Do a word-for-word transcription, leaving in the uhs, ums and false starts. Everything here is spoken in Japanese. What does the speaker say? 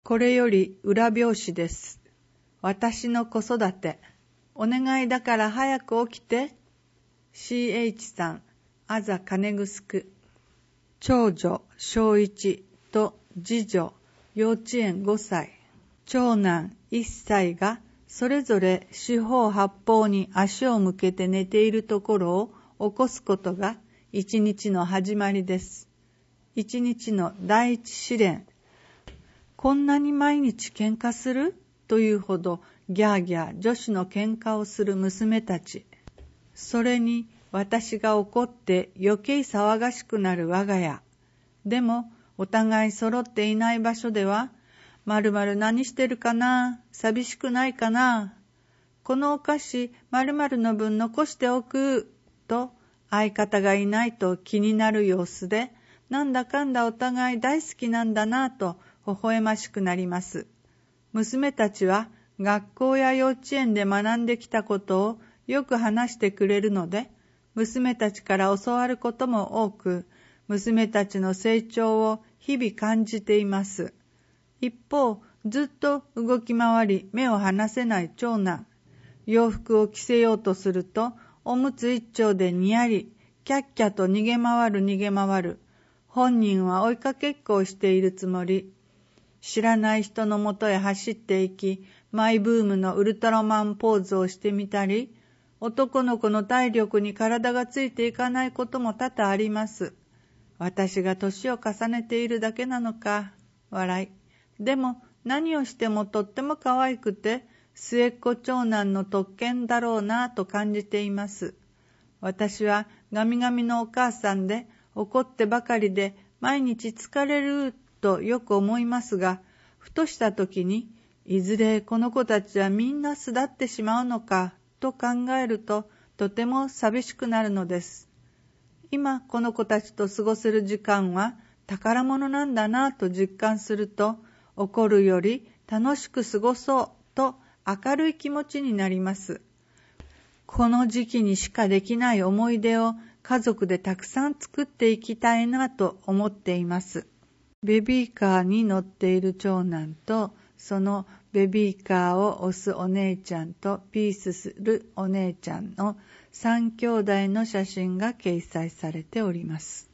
これより裏表紙です。私の子育て。お願いだから早く起きて。シーエイチ さん、あざ金城。長女、小一と次女、幼稚園ごさい。長男、いっさいが、それぞれ四方八方に足を向けて寝ているところを起こすことが一日の始まりです。一日の第一試練。こんなに毎日喧嘩するというほどギャーギャー女子の喧嘩をする娘たち。それに私が怒って余計騒がしくなる我が家。でもお互い揃っていない場所では、まるまる何してるかな、寂しくないかな、このお菓子まるまるの分残しておくと相方がいないと気になる様子で、なんだかんだお互い大好きなんだなと微笑ましくなります。娘たちは学校や幼稚園で学んできたことをよく話してくれるので、娘たちから教わることも多く、娘たちの成長を日々感じています。一方、ずっと動き回り目を離せない長男。洋服を着せようとすると、おむつ一丁でにやり、キャッキャと逃げ回る逃げ回る。本人は追いかけっこをしているつもり。知らない人のもとへ走っていき、マイブームのウルトラマンポーズをしてみたり、男の子の体力に体がついていかないことも多々あります。私が年を重ねているだけなのか、笑い。でも何をしてもとっても可愛くて、末っ子長男の特権だろうなと感じています。私はガミガミのお母さんで、怒ってばかりで毎日疲れるとよく思いますが、ふとした時に、いずれこの子たちはみんな巣立ってしまうのかと考えると、とても寂しくなるのです。今この子たちと過ごせる時間は宝物なんだなと実感すると、怒るより楽しく過ごそうと明るい気持ちになります。この時期にしかできない思い出を家族でたくさん作っていきたいなと思っています。ベビーカーに乗っている長男と、そのベビーカーを押すお姉ちゃんとピースするお姉ちゃんの三兄弟の写真が掲載されております。